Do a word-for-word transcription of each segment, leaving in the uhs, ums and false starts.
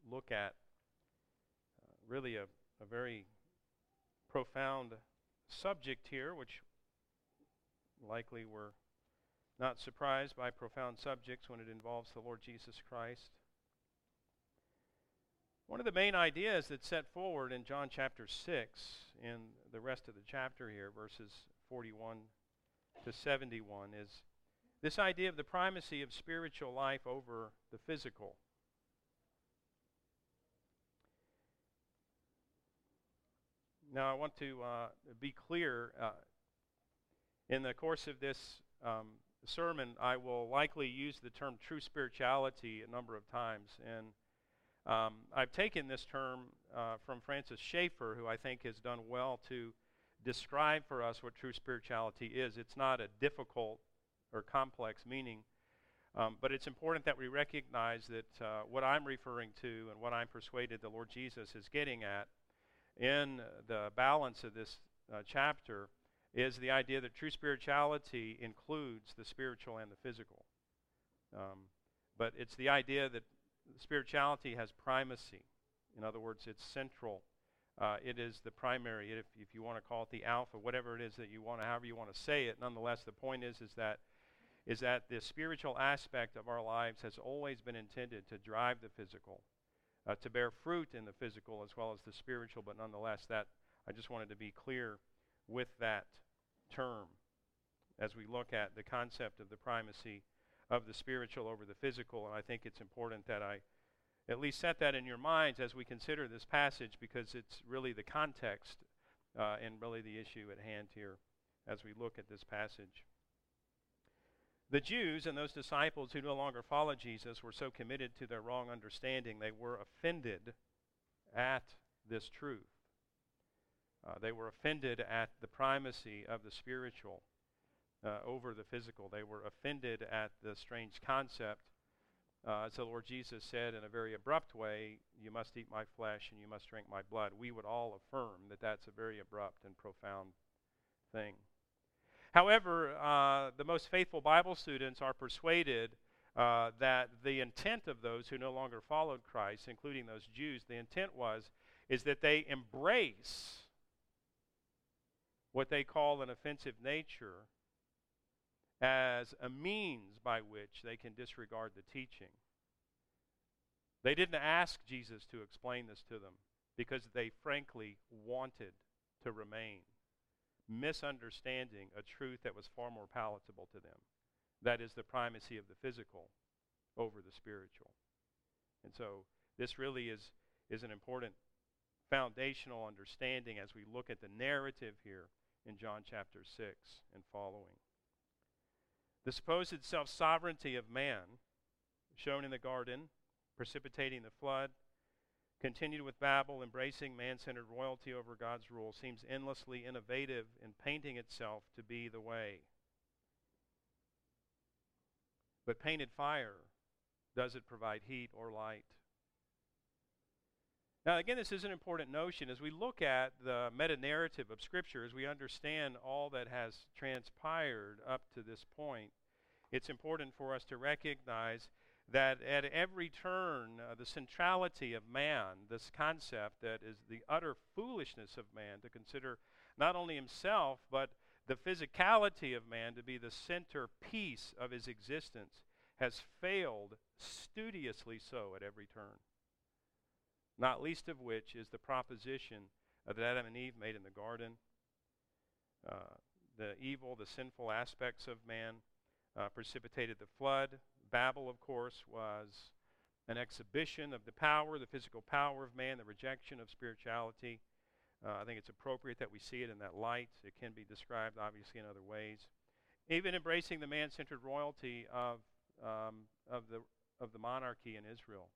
look at uh, really a, a very profound subject here, which likely we're not surprised by profound subjects when it involves the Lord Jesus Christ. One of the main ideas that's set forward in John chapter six, in the rest of the chapter here, verses forty-one to seventy-one, is this idea of the primacy of spiritual life over the physical. Now, I want to uh, be clear. Uh, in the course of this um, sermon, I will likely use the term true spirituality a number of times. And um, I've taken this term uh, from Francis Schaeffer, who I think has done well to describe for us what true spirituality is. It's not a difficult or complex meaning, um, but it's important that we recognize that uh, what I'm referring to and what I'm persuaded the Lord Jesus is getting at in the balance of this uh, chapter is the idea that true spirituality includes the spiritual and the physical. Um, but it's the idea that spirituality has primacy. In other words, it's central. Uh, it is the primary, if, if you want to call it the alpha, whatever it is that you want to, however you want to say it. Nonetheless, the point is, is that is that the spiritual aspect of our lives has always been intended to drive the physical, uh, to bear fruit in the physical as well as the spiritual. But nonetheless, that I just wanted to be clear with that term as we look at the concept of the primacy of the spiritual over the physical. And I think it's important that I at least set that in your minds as we consider this passage, because it's really the context uh, and really the issue at hand here as we look at this passage. The Jews and those disciples who no longer followed Jesus were so committed to their wrong understanding, they were offended at this truth. Uh, they were offended at the primacy of the spiritual uh, over the physical. They were offended at the strange concept. Uh, as the Lord Jesus said in a very abrupt way, you must eat my flesh and you must drink my blood. We would all affirm that that's a very abrupt and profound thing. However, uh, the most faithful Bible students are persuaded uh, that the intent of those who no longer followed Christ, including those Jews, the intent was, is that they embrace what they call an offensive nature as a means by which they can disregard the teaching. They didn't ask Jesus to explain this to them because they frankly wanted to remain, misunderstanding a truth that was far more palatable to them. That is the primacy of the physical over the spiritual. And so this really is, is an important foundational understanding as we look at the narrative here in John chapter six and following. The supposed self-sovereignty of man, shown in the garden, precipitating the flood, continued with Babel, embracing man-centered royalty over God's rule, seems endlessly innovative in painting itself to be the way. But painted fire, does it provide heat or light? Now, again, this is an important notion. As we look at the meta-narrative of Scripture, as we understand all that has transpired up to this point, it's important for us to recognize that at every turn, uh, the centrality of man, this concept that is the utter foolishness of man to consider not only himself, but the physicality of man to be the centerpiece of his existence, has failed studiously so at every turn. Not least of which is the proposition that Adam and Eve made in the garden. Uh, the evil, the sinful aspects of man uh, precipitated the flood. Babel, of course, was an exhibition of the power, the physical power of man, the rejection of spirituality. Uh, I think it's appropriate that we see it in that light. It can be described, obviously, in other ways. Even embracing the man-centered royalty of um, of the of the monarchy in Israel.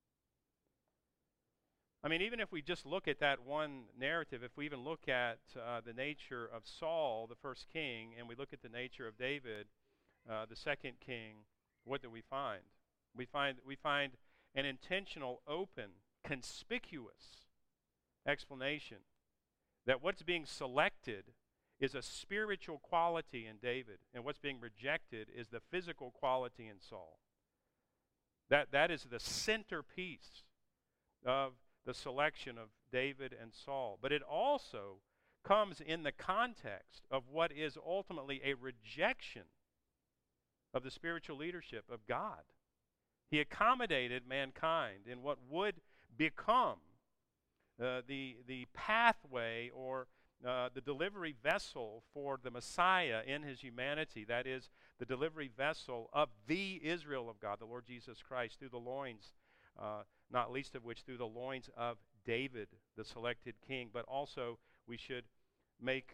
I mean, even if we just look at that one narrative, if we even look at uh, the nature of Saul, the first king, and we look at the nature of David, uh, the second king, what do we find? We find we find an intentional, open, conspicuous explanation that what's being selected is a spiritual quality in David, and what's being rejected is the physical quality in Saul. That that is the centerpiece of the selection of David and Saul. But it also comes in the context of what is ultimately a rejection of the spiritual leadership of God. He accommodated mankind in what would become uh, the, the pathway or uh, the delivery vessel for the Messiah in his humanity. That is, the delivery vessel of the Israel of God, the Lord Jesus Christ, through the loins, uh, not least of which through the loins of David, the selected king. But also, we should make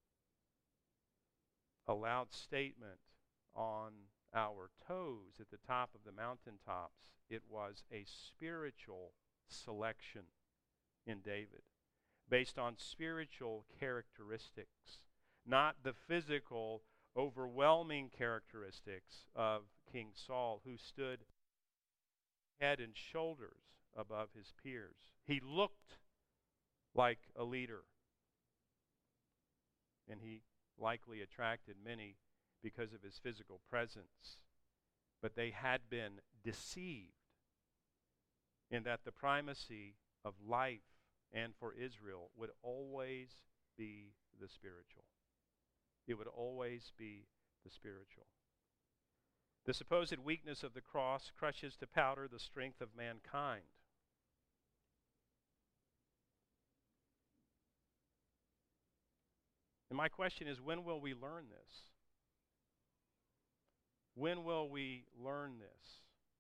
a loud statement on our toes at the top of the mountaintops. It was a spiritual selection in David, based on spiritual characteristics, not the physical, overwhelming characteristics of King Saul, who stood head and shoulders above his peers. He looked like a leader, and he likely attracted many because of his physical presence. But they had been deceived in that the primacy of life and for Israel would always be the spiritual. It would always be the spiritual. The supposed weakness of the cross crushes to powder the strength of mankind. And my question is, when will we learn this? When will we learn this?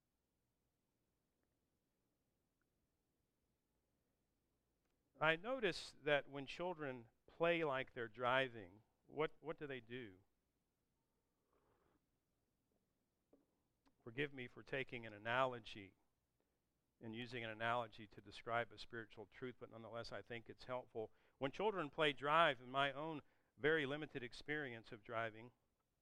I notice that when children play like they're driving, what, what do they do? Forgive me for taking an analogy and using an analogy to describe a spiritual truth, but nonetheless I think it's helpful. When children play drive, in my own very limited experience of driving,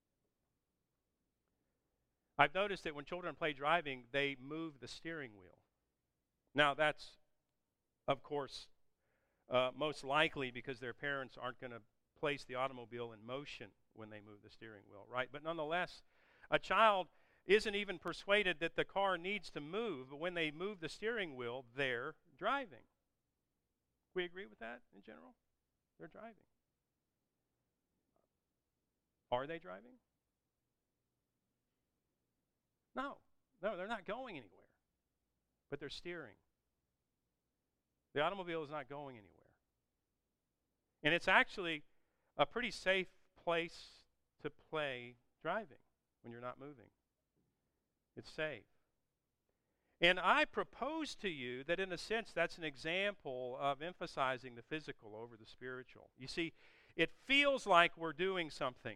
I've noticed that when children play driving, they move the steering wheel. Now that's, of course, uh, most likely because their parents aren't going to place the automobile in motion when they move the steering wheel, right? But nonetheless, a child isn't even persuaded that the car needs to move, but when they move the steering wheel, they're driving. We agree with that in general? They're driving. Are they driving? No. No, they're not going anywhere. But they're steering. The automobile is not going anywhere. And it's actually a pretty safe place to play driving when you're not moving. It's safe. And I propose to you that in a sense that's an example of emphasizing the physical over the spiritual. You see, it feels like we're doing something.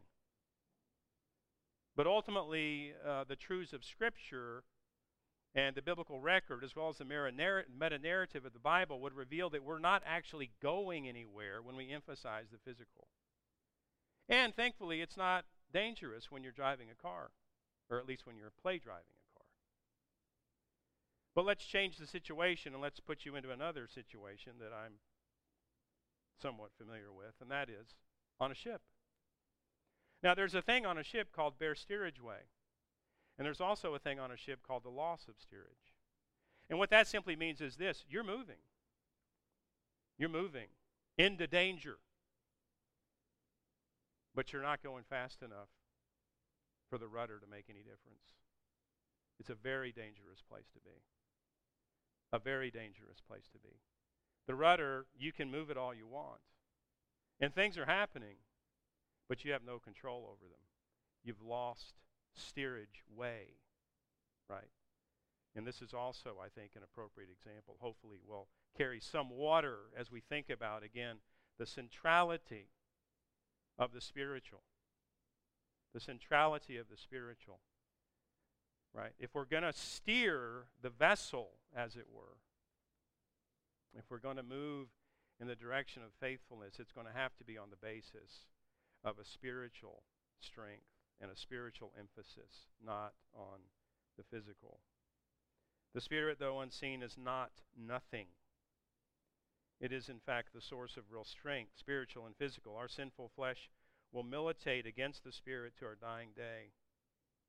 But ultimately, uh, the truths of Scripture and the biblical record, as well as the meta-narrative of the Bible, would reveal that we're not actually going anywhere when we emphasize the physical. And thankfully, it's not dangerous when you're driving a car, or at least when you're play driving a car. But let's change the situation, and let's put you into another situation that I'm somewhat familiar with, and that is on a ship. Now, there's a thing on a ship called bare steerage way. And there's also a thing on a ship called the loss of steerage. And what that simply means is this: you're moving. You're moving into danger. But you're not going fast enough for the rudder to make any difference. It's a very dangerous place to be. A very dangerous place to be. The rudder, you can move it all you want. And things are happening, but you have no control over them. You've lost steerage way, right? And this is also, I think, an appropriate example. Hopefully will carry some water as we think about, again, the centrality of the spiritual. The centrality of the spiritual, right? If we're going to steer the vessel, as it were, if we're going to move in the direction of faithfulness, it's going to have to be on the basis of a spiritual strength and a spiritual emphasis, not on the physical. The Spirit, though unseen, is not nothing. It is, in fact, the source of real strength, spiritual and physical. Our sinful flesh will militate against the Spirit to our dying day.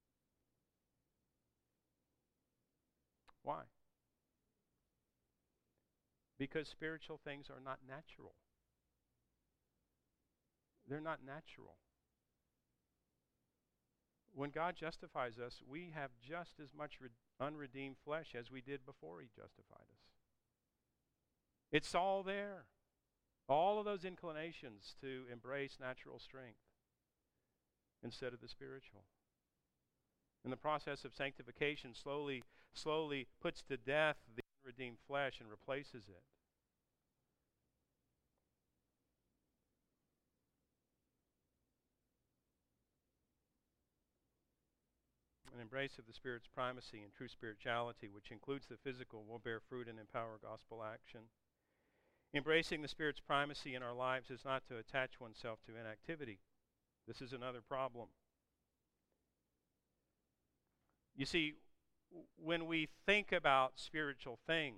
Why? Because spiritual things are not natural. They're not natural. When God justifies us, we have just as much re- unredeemed flesh as we did before He justified us. It's all there. All of those inclinations to embrace natural strength instead of the spiritual. And the process of sanctification slowly, slowly puts to death the unredeemed flesh and replaces it. An embrace of the Spirit's primacy and true spirituality, which includes the physical, will bear fruit and empower gospel action. Embracing the Spirit's primacy in our lives is not to attach oneself to inactivity. This is another problem. You see, when we think about spiritual things,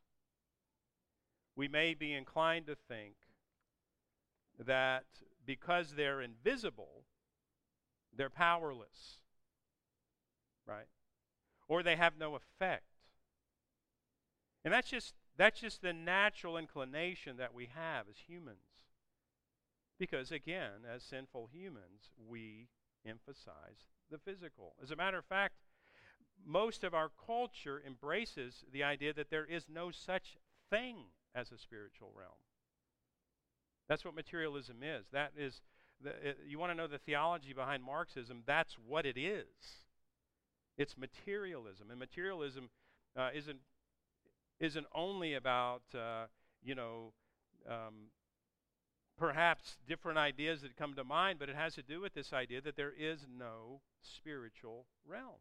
we may be inclined to think that because they're invisible, they're powerless, right? Or they have no effect. And that's just that's just the natural inclination that we have as humans. Because again, as sinful humans, we emphasize the physical. As a matter of fact, most of our culture embraces the idea that there is no such thing as a spiritual realm. That's what materialism is. That is, the, it, you want to know the theology behind Marxism, that's what it is. It's materialism. And materialism uh, isn't, isn't only about, uh, you know, um, perhaps different ideas that come to mind, but it has to do with this idea that there is no spiritual realm.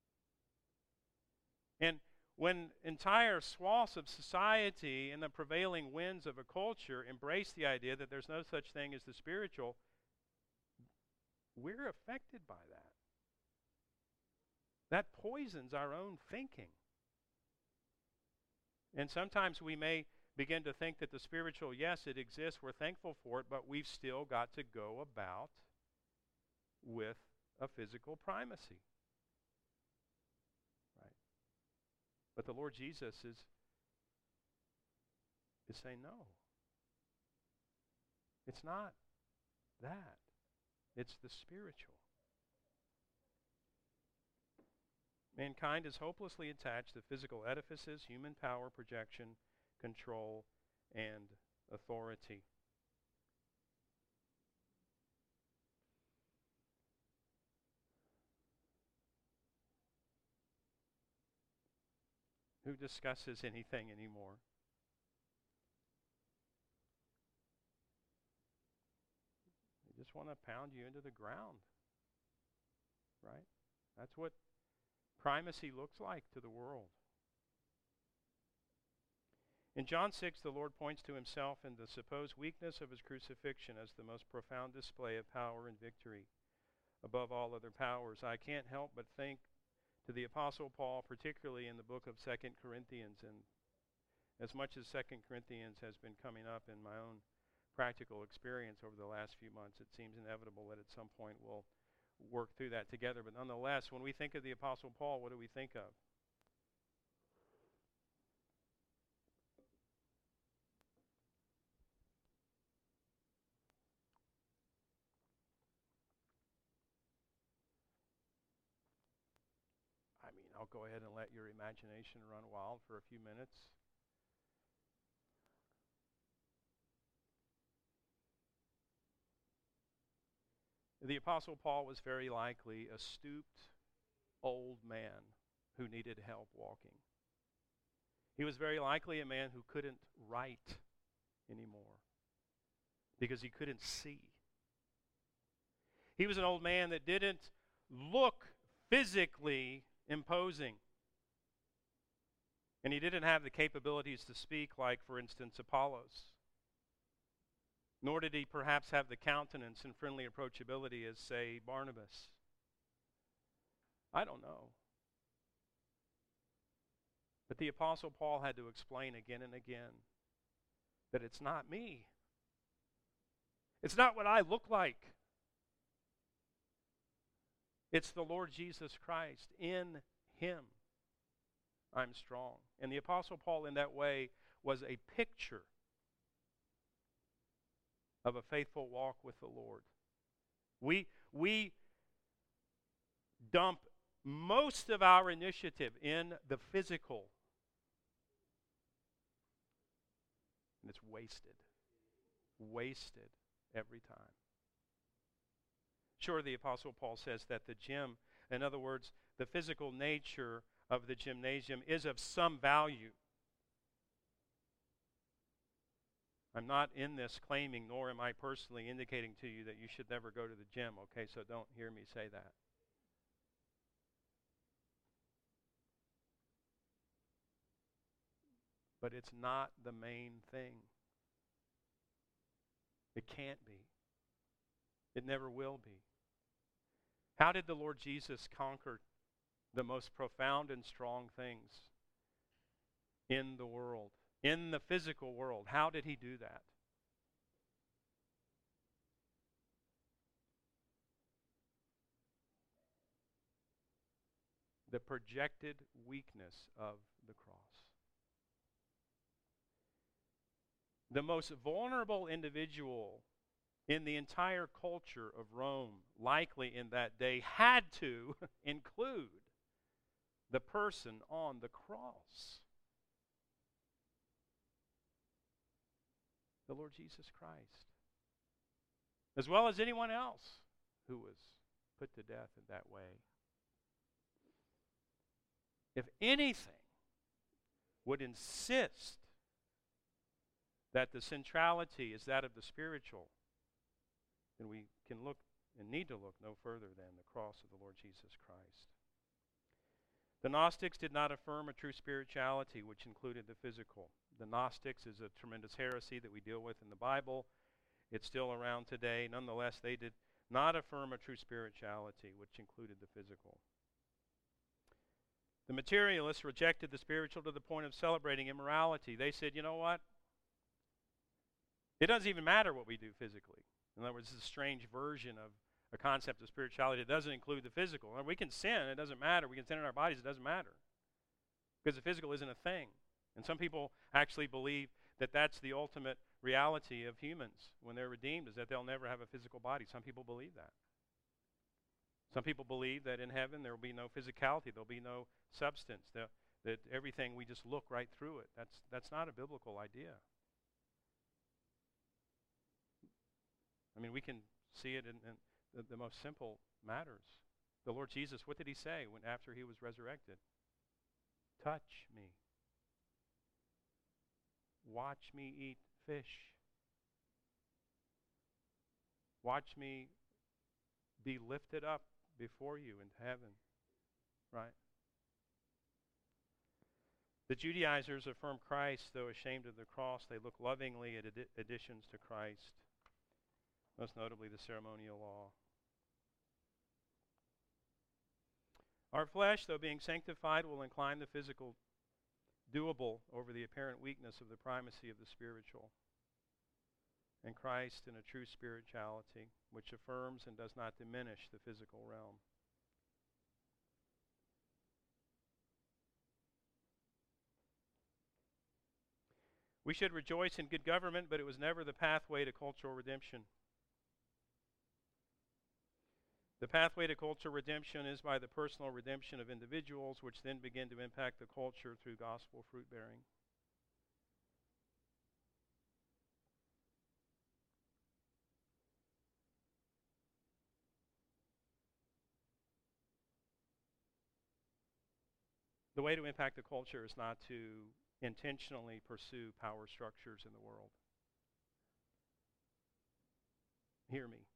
And when entire swaths of society and the prevailing winds of a culture embrace the idea that there's no such thing as the spiritual, we're affected by that. That poisons our own thinking. And sometimes we may begin to think that the spiritual, yes, it exists, we're thankful for it, but we've still got to go about with a physical primacy. Right? But the Lord Jesus is, is saying, no. It's not that. It's the spiritual. Mankind is hopelessly attached to physical edifices, human power, projection, control, and authority. Who discusses anything anymore? They just want to pound you into the ground. Right? That's what primacy looks like to the world. In John six, the Lord points to himself and the supposed weakness of his crucifixion as the most profound display of power and victory above all other powers. I can't help but think to the Apostle Paul, particularly in the book of Second Corinthians. And as much as Second Corinthians has been coming up in my own practical experience over the last few months, it seems inevitable that at some point we'll work through that together. But nonetheless, when we think of the Apostle Paul, what do we think of? I mean, I'll go ahead and let your imagination run wild for a few minutes. The Apostle Paul was very likely a stooped old man who needed help walking. He was very likely a man who couldn't write anymore because he couldn't see. He was an old man that didn't look physically imposing. And he didn't have the capabilities to speak like, for instance, Apollos. Nor did he perhaps have the countenance and friendly approachability as, say, Barnabas. I don't know. But the Apostle Paul had to explain again and again that it's not me. It's not what I look like. It's the Lord Jesus Christ. In him I'm strong. And the Apostle Paul in that way was a picture of a faithful walk with the Lord. We, we dump most of our initiative in the physical, and it's wasted. Wasted every time. Sure, the Apostle Paul says that the gym, in other words, the physical nature of the gymnasium is of some value. I'm not in this claiming, nor am I personally indicating to you that you should never go to the gym, okay? So don't hear me say that. But it's not the main thing. It can't be. It never will be. How did the Lord Jesus conquer the most profound and strong things in the world, in the physical world? How did he do that? The projected weakness of the cross. The most vulnerable individual in the entire culture of Rome, likely in that day, had to include the person on the cross. The Lord Jesus Christ. As well as anyone else who was put to death in that way. If anything would insist that the centrality is that of the spiritual, then we can look and need to look no further than the cross of the Lord Jesus Christ. The Gnostics did not affirm a true spirituality which included the physical. The Gnostics is a tremendous heresy that we deal with in the Bible. It's still around today. Nonetheless, they did not affirm a true spirituality which included the physical. The materialists rejected the spiritual to the point of celebrating immorality. They said, you know what? It doesn't even matter what we do physically. In other words, it's a strange version of a concept of spirituality that doesn't include the physical. We can sin, it doesn't matter. We can sin in our bodies, it doesn't matter. Because the physical isn't a thing. And some people actually believe that that's the ultimate reality of humans when they're redeemed, is that they'll never have a physical body. Some people believe that. Some people believe that in heaven there will be no physicality, there'll be no substance, that, that everything, we just look right through it. That's, that's not a biblical idea. I mean, we can see it in, in the, the most simple matters. The Lord Jesus, what did he say when after he was resurrected? Touch me. Watch me eat fish. Watch me be lifted up before you into heaven. Right? The Judaizers affirm Christ, though ashamed of the cross. They look lovingly at adi- additions to Christ, most notably the ceremonial law. Our flesh, though being sanctified, will incline the physical doable over the apparent weakness of the primacy of the spiritual. And Christ in a true spirituality, which affirms and does not diminish the physical realm. We should rejoice in good government, but it was never the pathway to cultural redemption. The pathway to cultural redemption is by the personal redemption of individuals, which then begin to impact the culture through gospel fruit-bearing. The way to impact the culture is not to intentionally pursue power structures in the world. Hear me.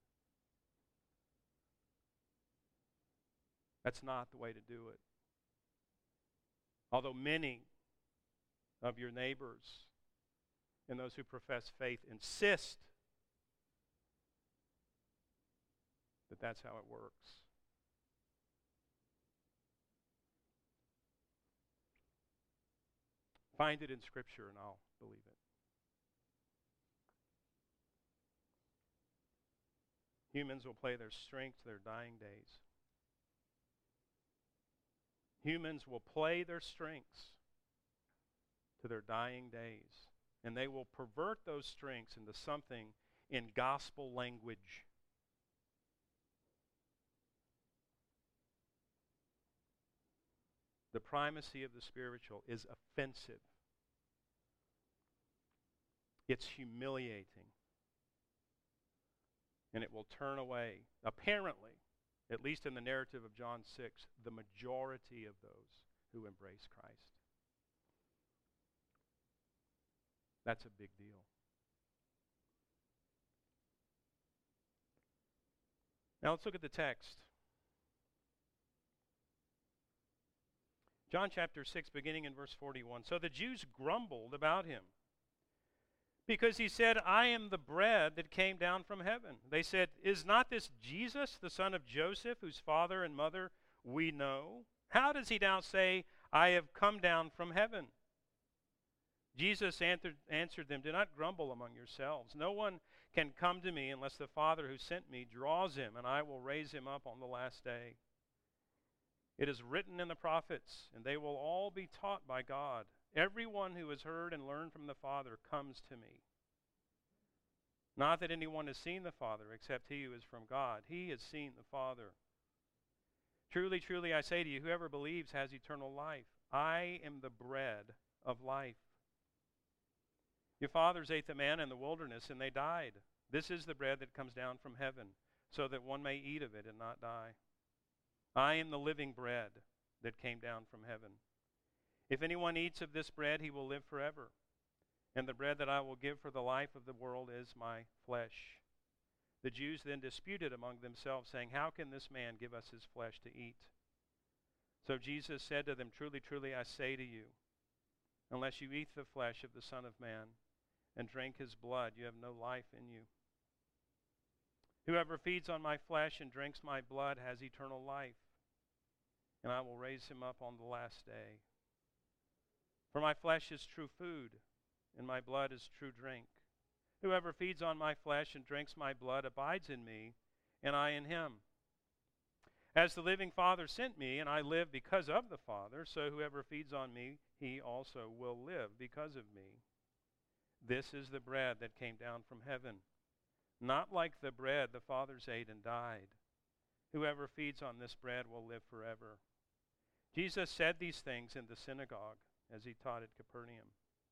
That's not the way to do it. Although many of your neighbors and those who profess faith insist that that's how it works. Find it in Scripture and I'll believe it. Humans will play their strength to their dying days. Humans will play their strengths to their dying days. And they will pervert those strengths into something in gospel language. The primacy of the spiritual is offensive. It's humiliating. And it will turn away, apparently, at least in the narrative of John six, the majority of those who embrace Christ. That's a big deal. Now let's look at the text. John chapter six, beginning in verse forty-one. So the Jews grumbled about him, because he said, I am the bread that came down from heaven. They said, is not this Jesus, the son of Joseph, whose father and mother we know? How does he now say, I have come down from heaven? Jesus answered, answered them, do not grumble among yourselves. No one can come to me unless the Father who sent me draws him, and I will raise him up on the last day. It is written in the prophets, and they will all be taught by God. Everyone who has heard and learned from the Father comes to me. Not that anyone has seen the Father, except he who is from God. He has seen the Father. Truly, truly, I say to you, whoever believes has eternal life. I am the bread of life. Your fathers ate the manna in the wilderness, and they died. This is the bread that comes down from heaven, so that one may eat of it and not die. I am the living bread that came down from heaven. If anyone eats of this bread, he will live forever. And the bread that I will give for the life of the world is my flesh. The Jews then disputed among themselves, saying, how can this man give us his flesh to eat? So Jesus said to them, truly, truly, I say to you, unless you eat the flesh of the Son of Man and drink his blood, you have no life in you. Whoever feeds on my flesh and drinks my blood has eternal life, and I will raise him up on the last day. For my flesh is true food, and my blood is true drink. Whoever feeds on my flesh and drinks my blood abides in me, and I in him. As the living Father sent me, and I live because of the Father, so whoever feeds on me, he also will live because of me. This is the bread that came down from heaven, not like the bread the fathers ate and died. Whoever feeds on this bread will live forever. Jesus said these things in the synagogue as he taught at Capernaum.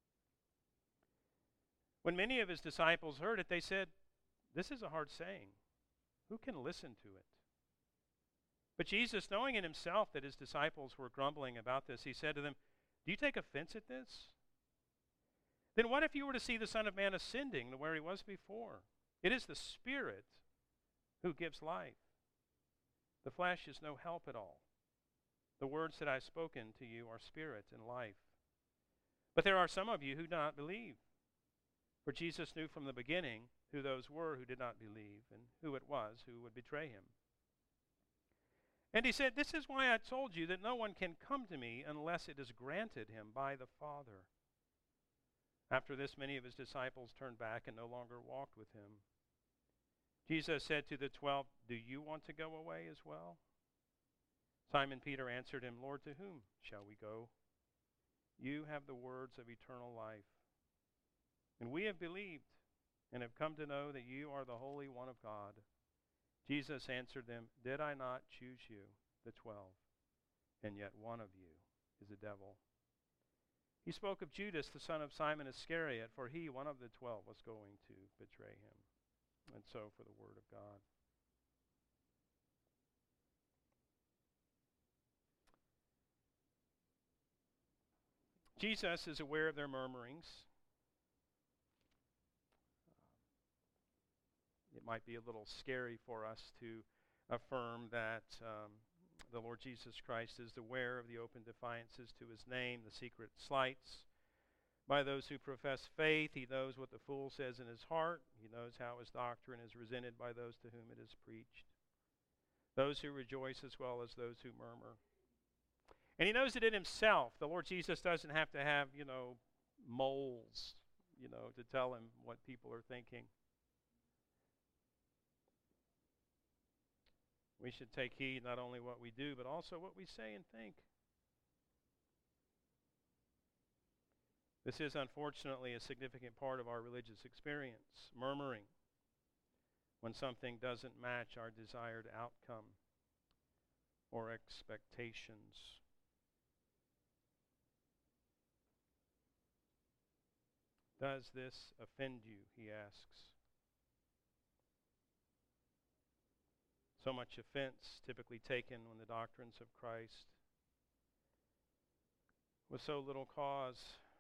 When many of his disciples heard it, they said, this is a hard saying. Who can listen to it? But Jesus, knowing in himself that his disciples were grumbling about this, he said to them, do you take offense at this? Then what if you were to see the Son of Man ascending to where he was before? It is the Spirit who gives life. The flesh is no help at all. The words that I have spoken to you are spirit and life. But there are some of you who do not believe. For Jesus knew from the beginning who those were who did not believe and who it was who would betray him. And he said, this is why I told you that no one can come to me unless it is granted him by the Father. After this, many of his disciples turned back and no longer walked with him. Jesus said to the twelve, do you want to go away as well? Simon Peter answered him, Lord, to whom shall we go? You have the words of eternal life. And we have believed and have come to know that you are the Holy One of God. Jesus answered them, did I not choose you, the twelve? And yet one of you is a devil. He spoke of Judas, the son of Simon Iscariot, for he, one of the twelve, was going to betray him. And so for the word of God. Jesus is aware of their murmurings. It might be a little scary for us to affirm that um, the Lord Jesus Christ is aware of the open defiances to his name, the secret slights by those who profess faith. He knows what the fool says in his heart. He knows how his doctrine is resented by those to whom it is preached. Those who rejoice as well as those who murmur. And he knows it in himself. The Lord Jesus doesn't have to have, you know, moles, you know, to tell him what people are thinking. We should take heed not only what we do, but also what we say and think. This is unfortunately a significant part of our religious experience, murmuring when something doesn't match our desired outcome or expectations. Does this offend you, he asks. So much offense typically taken when the doctrines of Christ with so little cause.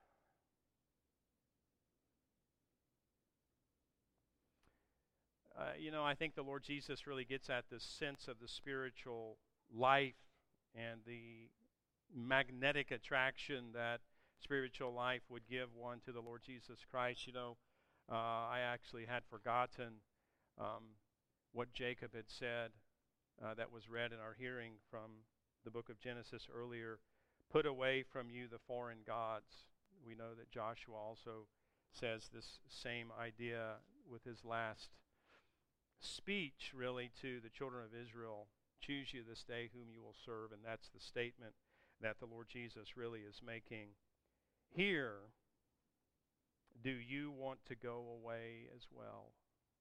Uh, you know, I think the Lord Jesus really gets at the sense of the spiritual life and the magnetic attraction that spiritual life would give one to the Lord Jesus Christ. You know, uh, I actually had forgotten um, what Jacob had said uh, that was read in our hearing from the book of Genesis earlier. Put away from you the foreign gods. We know that Joshua also says this same idea with his last speech, really, to the children of Israel. Choose you this day whom you will serve. And that's the statement that the Lord Jesus really is making here. Do you want to go away as well?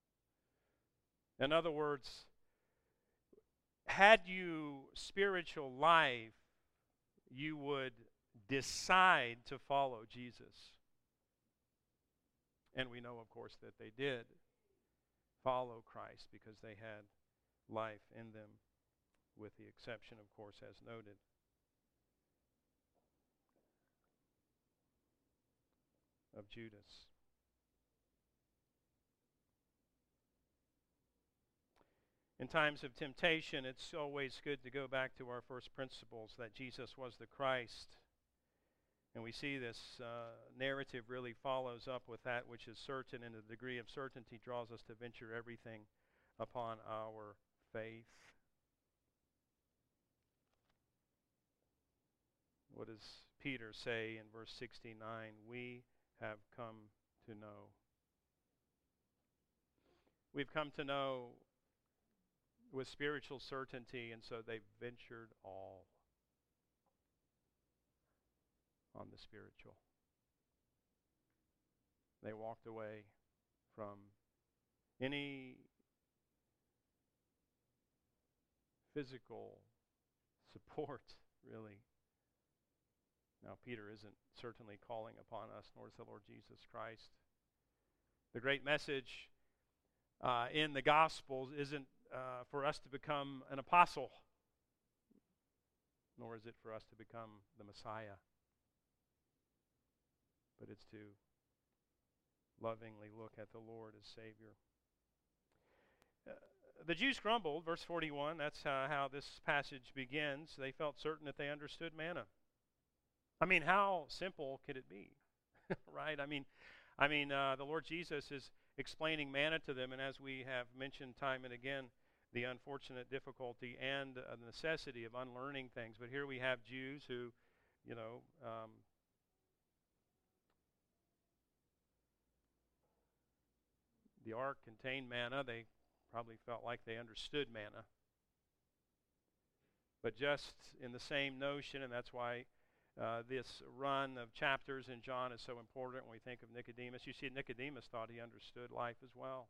In other words, had you spiritual life, you would decide to follow Jesus. And we know, of course, that they did follow Christ because they had life in them, with the exception, of course, as noted. Of Judas. In times of temptation, it's always good to go back to our first principles, that Jesus was the Christ. And we see this uh, narrative really follows up with that which is certain, and the degree of certainty draws us to venture everything upon our faith. What does Peter say in verse sixty-nine? We have come to know. We've come to know with spiritual certainty, and so they've ventured all on the spiritual. They walked away from any physical support, really. Now, Peter isn't certainly calling upon us, nor is the Lord Jesus Christ. The great message uh, in the Gospels isn't uh, for us to become an apostle, nor is it for us to become the Messiah, but it's to lovingly look at the Lord as Savior. Uh, the Jews grumbled, verse forty-one, that's uh, how this passage begins. They felt certain that they understood manna. I mean, how simple could it be? Right? I mean, I mean, uh, the Lord Jesus is explaining manna to them, and as we have mentioned time and again, the unfortunate difficulty and uh, the necessity of unlearning things. But here we have Jews who, you know, um, the ark contained manna. They probably felt like they understood manna. But just in the same notion, and that's why Uh, this run of chapters in John is so important when we think of Nicodemus. You see, Nicodemus thought he understood life as well.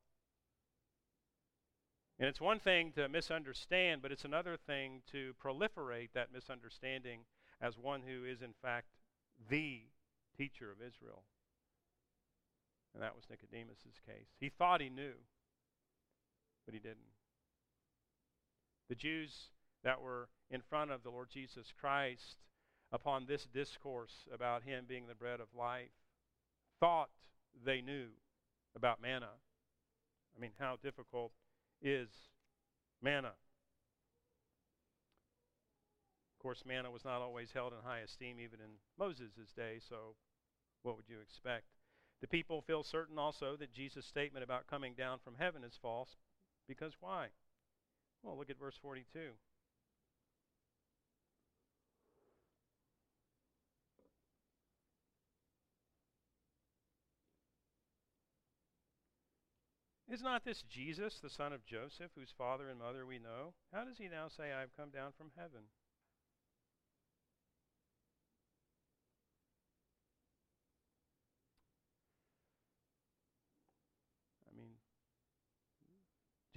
And it's one thing to misunderstand, but it's another thing to proliferate that misunderstanding as one who is, in fact, the teacher of Israel. And that was Nicodemus' case. He thought he knew, but he didn't. The Jews that were in front of the Lord Jesus Christ upon this discourse about him being the bread of life, thought they knew about manna. I mean, how difficult is manna? Of course, manna was not always held in high esteem even in Moses' day, so what would you expect? The people feel certain also that Jesus' statement about coming down from heaven is false, because why? Well, look at verse forty-two. Is not this Jesus, the son of Joseph, whose father and mother we know? How does he now say, I have come down from heaven?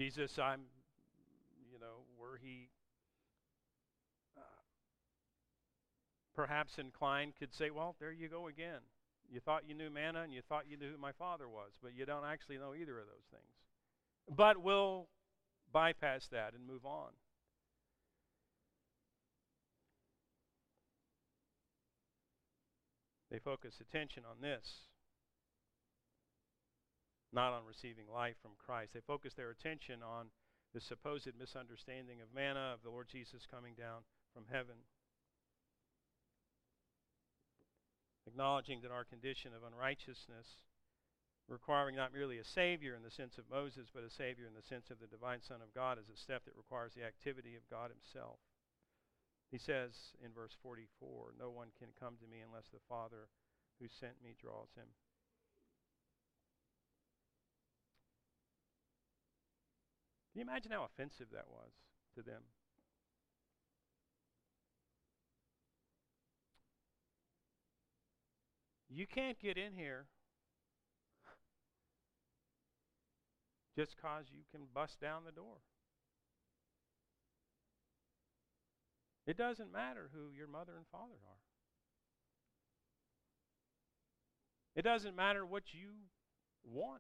Jesus, I'm, you know, were he uh, perhaps inclined, could say, well, there you go again. You thought you knew manna and you thought you knew who my Father was, but you don't actually know either of those things. But we'll bypass that and move on. They focus attention on this, not on receiving life from Christ. They focus their attention on the supposed misunderstanding of manna, of the Lord Jesus coming down from heaven. Acknowledging that our condition of unrighteousness, requiring not merely a Savior in the sense of Moses, but a Savior in the sense of the divine Son of God, is a step that requires the activity of God himself. He says in verse forty-four, no one can come to me unless the Father who sent me draws him. Can you imagine how offensive that was to them? You can't get in here just because you can bust down the door. It doesn't matter who your mother and father are. It doesn't matter what you want.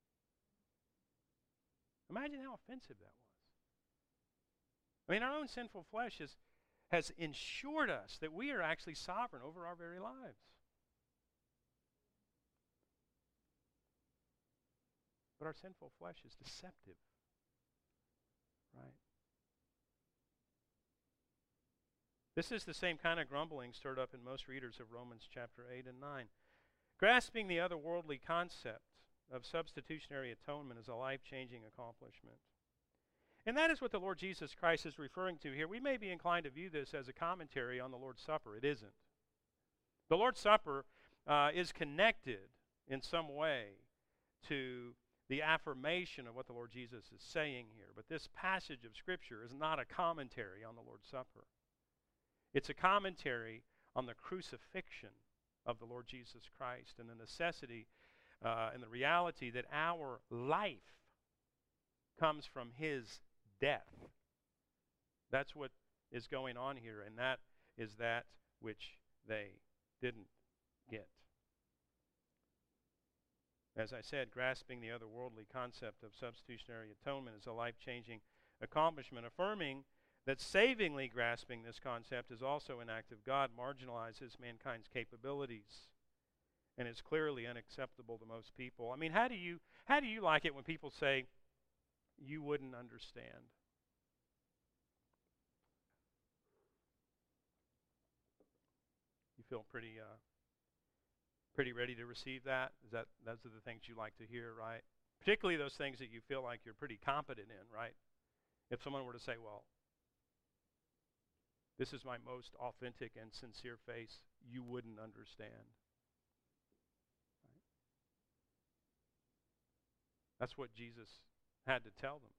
Imagine how offensive that was. I mean, our own sinful flesh has, has ensured us that we are actually sovereign over our very lives. But our sinful flesh is deceptive, right? This is the same kind of grumbling stirred up in most readers of Romans chapter eight and nine. Grasping the otherworldly concept of substitutionary atonement is a life-changing accomplishment. And that is what the Lord Jesus Christ is referring to here. We may be inclined to view this as a commentary on the Lord's Supper. It isn't. The Lord's Supper uh, is connected in some way to the affirmation of what the Lord Jesus is saying here. But this passage of Scripture is not a commentary on the Lord's Supper. It's a commentary on the crucifixion of the Lord Jesus Christ and the necessity uh, and the reality that our life comes from his death. That's what is going on here, and that is that which they didn't get. As I said, grasping the otherworldly concept of substitutionary atonement is a life-changing accomplishment. Affirming that savingly grasping this concept is also an act of God marginalizes mankind's capabilities and is clearly unacceptable to most people. I mean, how do you how do you like it when people say, you wouldn't understand? You feel pretty uh, pretty ready to receive that? Is that those are the things you like to hear, right? Particularly those things that you feel like you're pretty competent in, right? If someone were to say, well, this is my most authentic and sincere face, you wouldn't understand. Right? That's what Jesus had to tell them.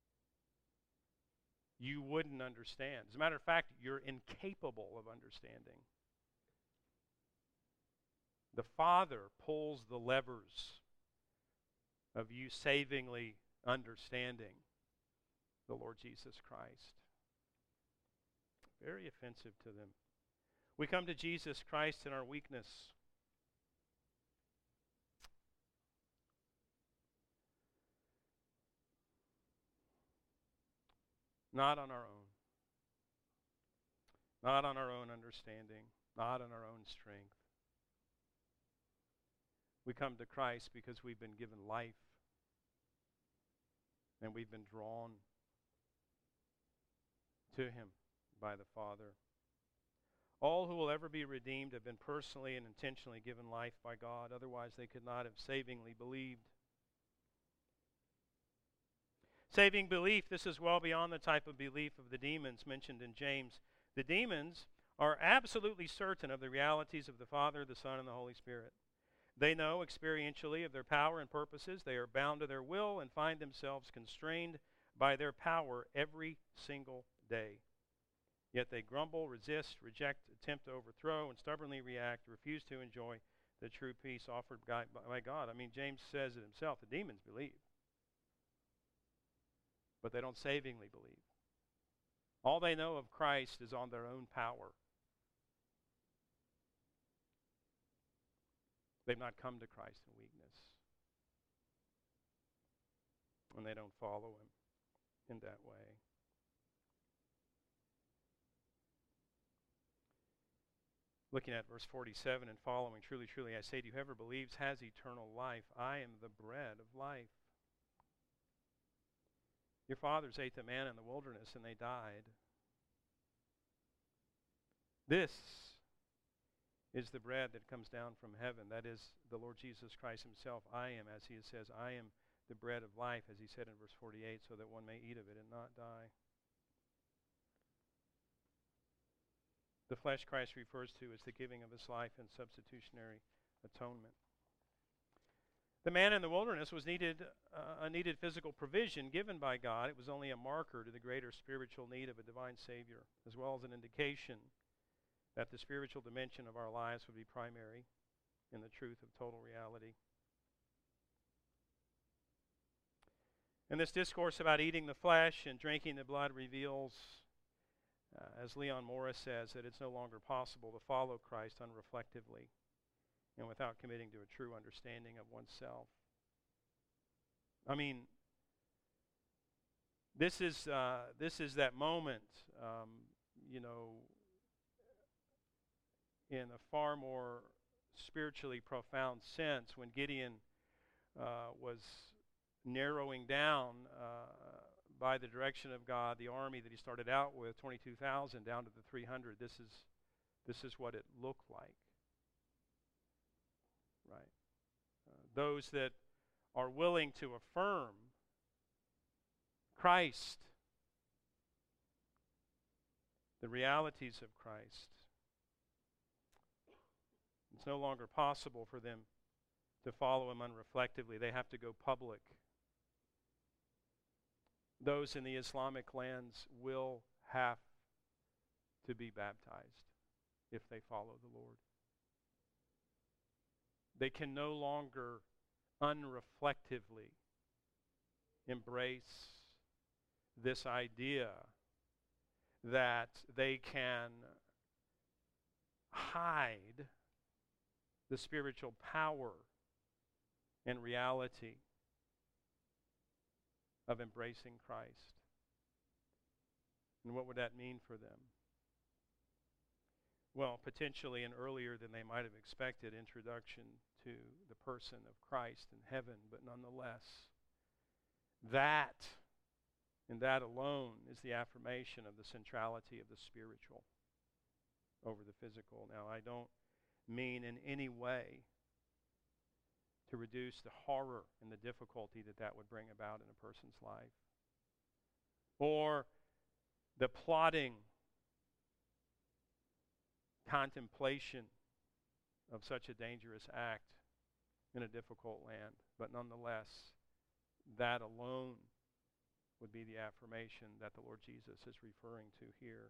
You wouldn't understand. As a matter of fact, you're incapable of understanding. The Father pulls the levers of you savingly understanding the Lord Jesus Christ. Very offensive to them. We come to Jesus Christ in our weakness. Not on our own. Not on our own understanding. Not on our own strength. We come to Christ because we've been given life. And we've been drawn to him by the Father. All who will ever be redeemed have been personally and intentionally given life by God. Otherwise, they could not have savingly believed. Saving belief, this is well beyond the type of belief of the demons mentioned in James. The demons are absolutely certain of the realities of the Father, the Son, and the Holy Spirit. They know experientially of their power and purposes. They are bound to their will and find themselves constrained by their power every single day. Yet they grumble, resist, reject, attempt to overthrow, and stubbornly react, refuse to enjoy the true peace offered by God. I mean, James says it himself, the demons believe. but they don't savingly believe. All they know of Christ is on their own power. They've not come to Christ in weakness. And they don't follow him in that way. Looking at verse forty-seven and following, truly, truly, I say to you, whoever believes has eternal life. I am the bread of life. Your fathers ate the manna in the wilderness, and they died. This is the bread that comes down from heaven. That is the Lord Jesus Christ himself. I am, as he says, I am the bread of life, as he said in verse forty-eight, so that one may eat of it and not die. The flesh Christ refers to as the giving of his life and substitutionary atonement. The manna in the wilderness was needed, uh, a needed physical provision given by God. It was only a marker to the greater spiritual need of a divine Savior, as well as an indication that the spiritual dimension of our lives would be primary in the truth of total reality. And this discourse about eating the flesh and drinking the blood reveals, uh, as Leon Morris says, that it's no longer possible to follow Christ unreflectively and without committing to a true understanding of oneself. I mean, this is uh, this is that moment, um, you know, in a far more spiritually profound sense, when Gideon uh, was narrowing down uh, by the direction of God the army that he started out with, twenty-two thousand, down to the three hundred. This is this is what it looked like. Right. Uh, those that are willing to affirm Christ, the realities of Christ. It's no longer possible for them to follow him unreflectively. They have to go public. Those in the Islamic lands will have to be baptized if they follow the Lord. They can no longer unreflectively embrace this idea that they can hide the spiritual power and reality of embracing Christ. And what would that mean for them? Well, potentially an earlier than they might have expected introduction to the person of Christ in heaven, but nonetheless, that and that alone is the affirmation of the centrality of the spiritual over the physical. Now, I don't mean in any way to reduce the horror and the difficulty that that would bring about in a person's life, or the plotting contemplation of such a dangerous act in a difficult land. But nonetheless, that alone would be the affirmation that the Lord Jesus is referring to here.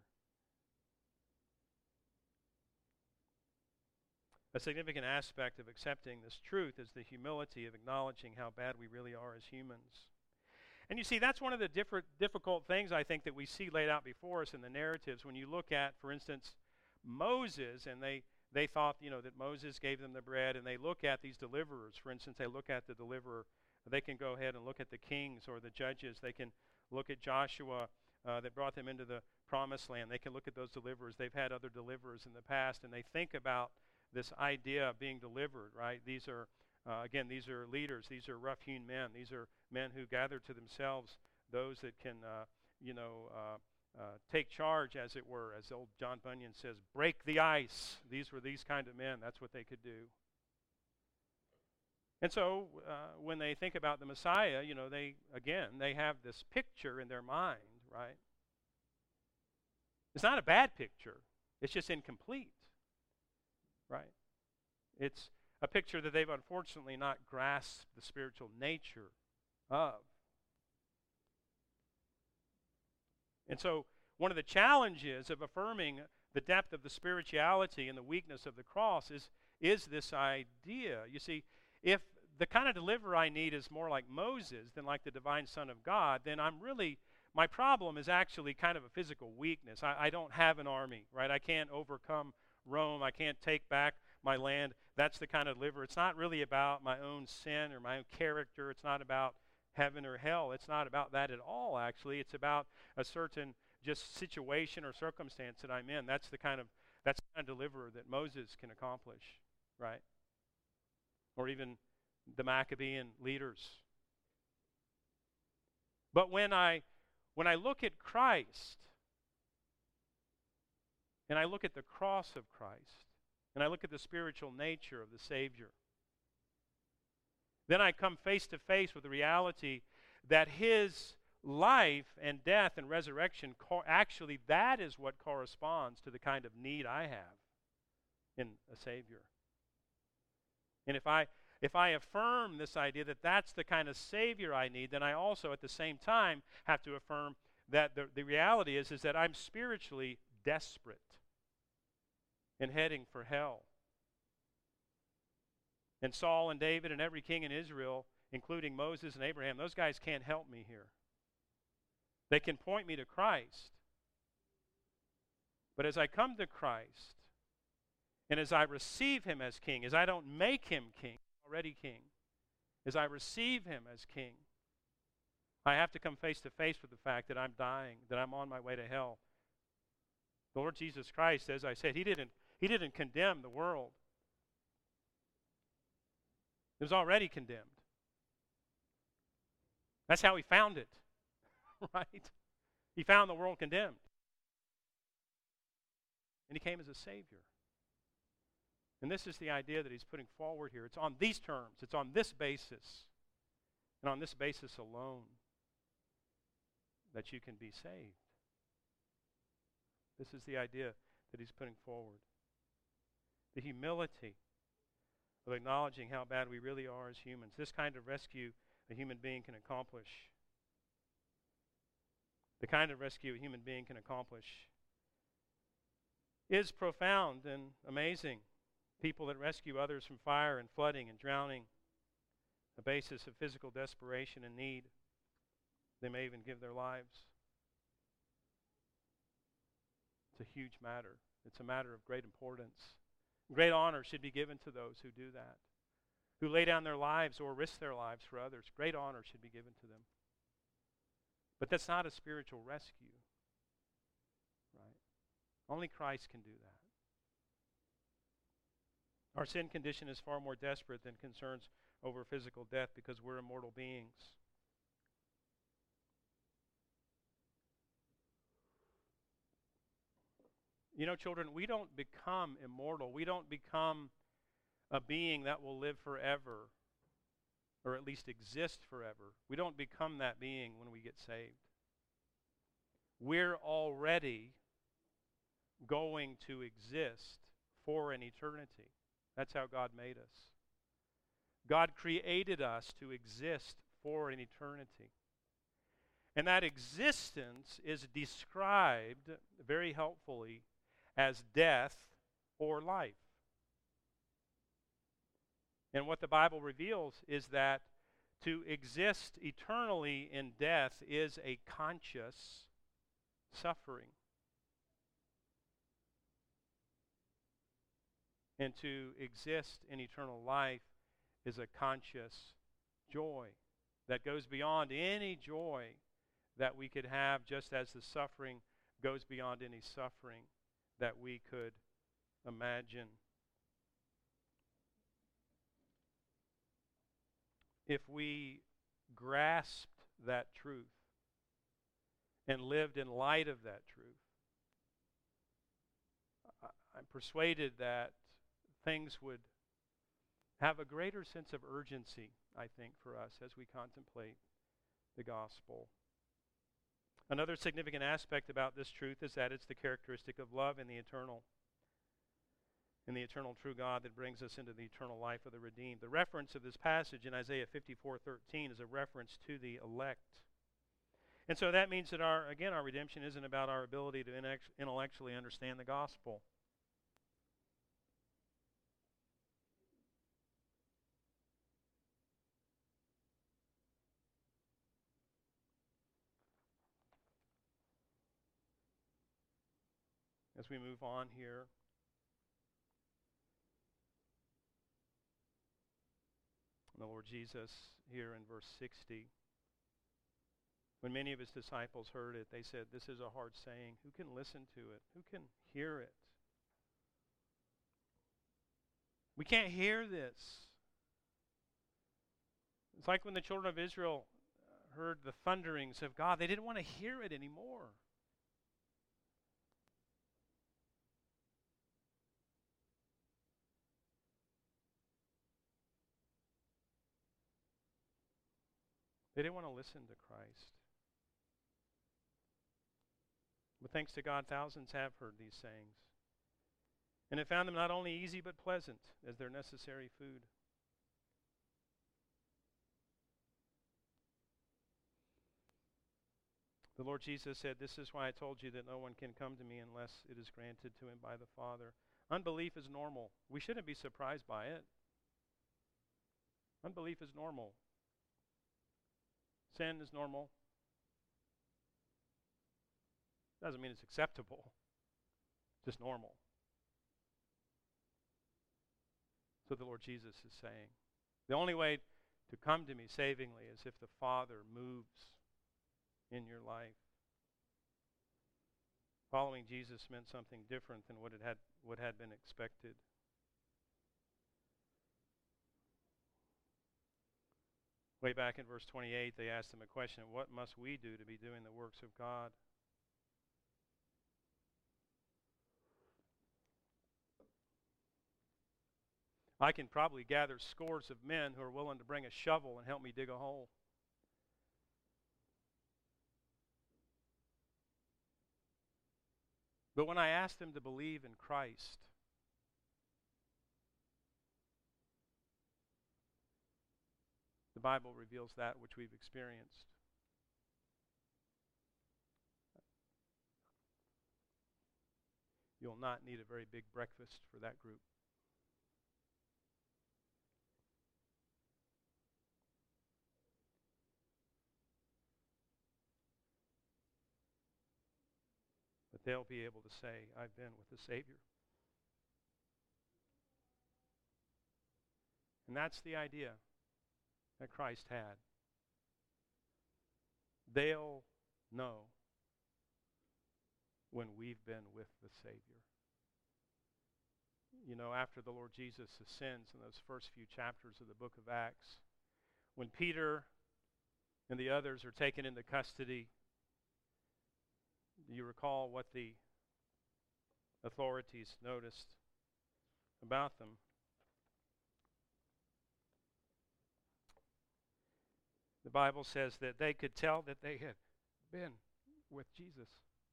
A significant aspect of accepting this truth is the humility of acknowledging how bad we really are as humans. And you see, that's one of the different, difficult things I think that we see laid out before us in the narratives. When you look at, for instance, Moses, and they, they thought, you know, that Moses gave them the bread, and they look at these deliverers. For instance, they look at the deliverer. They can go ahead and look at the kings or the judges. They can look at Joshua uh, that brought them into the promised land. They can look at those deliverers. They've had other deliverers in the past, and they think about this idea of being delivered, right? These are, uh, again, these are leaders. These are rough-hewn men. These are men who gather to themselves those that can, uh, you know, uh, uh, take charge, as it were. As old John Bunyan says, break the ice. These were these kind of men. That's what they could do. And so uh, when they think about the Messiah, you know, they, again, they have this picture in their mind, right? It's not a bad picture. It's just incomplete. Right? It's a picture that they've unfortunately not grasped the spiritual nature of. And so one of the challenges of affirming the depth of the spirituality and the weakness of the cross is, is this idea. You see, if the kind of deliverer I need is more like Moses than like the divine Son of God, then I'm really my problem is actually kind of a physical weakness. I, I don't have an army, right? I can't overcome Rome. I can't take back my land. That's the kind of deliverer. It's not really about my own sin or my own character. It's not about heaven or hell. It's not about that at all, actually. It's about a certain just situation or circumstance that I'm in. That's the kind of that's the kind of deliverer that Moses can accomplish, right? Or even the Maccabean leaders. But when I when I look at Christ, and I look at the cross of Christ, and I look at the spiritual nature of the Savior, then I come face to face with the reality that his life and death and resurrection, co- actually that is what corresponds to the kind of need I have in a Savior. And if I if I affirm this idea that that's the kind of Savior I need, then I also at the same time have to affirm that the, the reality is, is that I'm spiritually desperate and heading for hell. And Saul and David and every king in Israel, including Moses and Abraham, those guys can't help me here. They can point me to Christ. But as I come to Christ, and as I receive him as king, as I don't make him king, already king, as I receive him as king, I have to come face to face with the fact that I'm dying, that I'm on my way to hell. The Lord Jesus Christ, as I said, he didn't, he didn't condemn the world. It was already condemned. That's how he found it, right? He found the world condemned. And he came as a Savior. And this is the idea that he's putting forward here. It's on these terms. It's on this basis. And on this basis alone that you can be saved. This is the idea that he's putting forward. The humility of acknowledging how bad we really are as humans. This kind of rescue a human being can accomplish. The kind of rescue a human being can accomplish is profound and amazing. People that rescue others from fire and flooding and drowning, a basis of physical desperation and need. They may even give their lives. It's a huge matter. It's a matter of great importance. Great honor should be given to those who do that, who lay down their lives or risk their lives for others. Great honor should be given to them. But that's not a spiritual rescue, right? Only Christ can do that. Our sin condition is far more desperate than concerns over physical death because we're immortal beings. You know, children, we don't become immortal. We don't become a being that will live forever, or at least exist forever. We don't become that being when we get saved. We're already going to exist for an eternity. That's how God made us. God created us to exist for an eternity. And that existence is described very helpfully as death or life. And what the Bible reveals is that to exist eternally in death is a conscious suffering. And to exist in eternal life is a conscious joy that goes beyond any joy that we could have, just as the suffering goes beyond any suffering that we could imagine. If we grasped that truth and lived in light of that truth, I'm persuaded that things would have a greater sense of urgency, I think, for us as we contemplate the gospel. Another significant aspect about this truth is that it's the characteristic of love in the eternal, in the eternal true God that brings us into the eternal life of the redeemed. The reference of this passage in Isaiah fifty-four thirteen is a reference to the elect. And so that means that, our again, our redemption isn't about our ability to intellectually understand the gospel. as we move on here. The Lord Jesus, here in verse sixty, when many of his disciples heard it, they said, "This is a hard saying. Who can listen to it? Who can hear it? We can't hear this." It's like when the children of Israel heard the thunderings of God. They didn't want to hear it anymore. They didn't want to listen to Christ. But thanks to God, thousands have heard these sayings, and have found them not only easy but pleasant as their necessary food. The Lord Jesus said, "This is why I told you that no one can come to me unless it is granted to him by the Father." Unbelief is normal. We shouldn't be surprised by it. Unbelief is normal. Sin is normal. Doesn't mean it's acceptable. Just normal. So the Lord Jesus is saying, the only way to come to me savingly is if the Father moves in your life. Following Jesus meant something different than what it had what had been expected. Way back in verse twenty-eight, they asked him a question: what must we do to be doing the works of God? I can probably gather scores of men who are willing to bring a shovel and help me dig a hole. But when I ask them to believe in Christ, the Bible reveals that which we've experienced. You'll not need a very big breakfast for that group. But they'll be able to say, "I've been with the Savior." And that's the idea that Christ had. They'll know when we've been with the Savior. You know, after the Lord Jesus ascends in those first few chapters of the book of Acts, when Peter and the others are taken into custody, do you recall what the authorities noticed about them? The Bible says that they could tell that they had been with Jesus.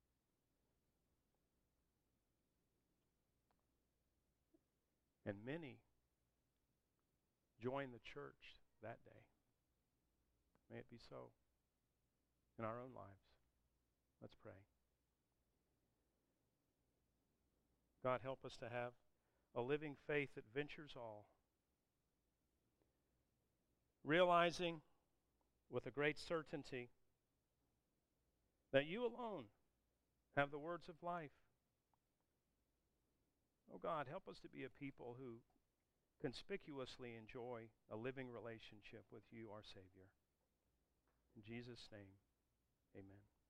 And many joined the church that day. May it be so in our own lives. Let's pray. God, help us to have a living faith that ventures all, realizing with a great certainty that you alone have the words of life. Oh God, help us to be a people who conspicuously enjoy a living relationship with you, our Savior. In Jesus' name, amen.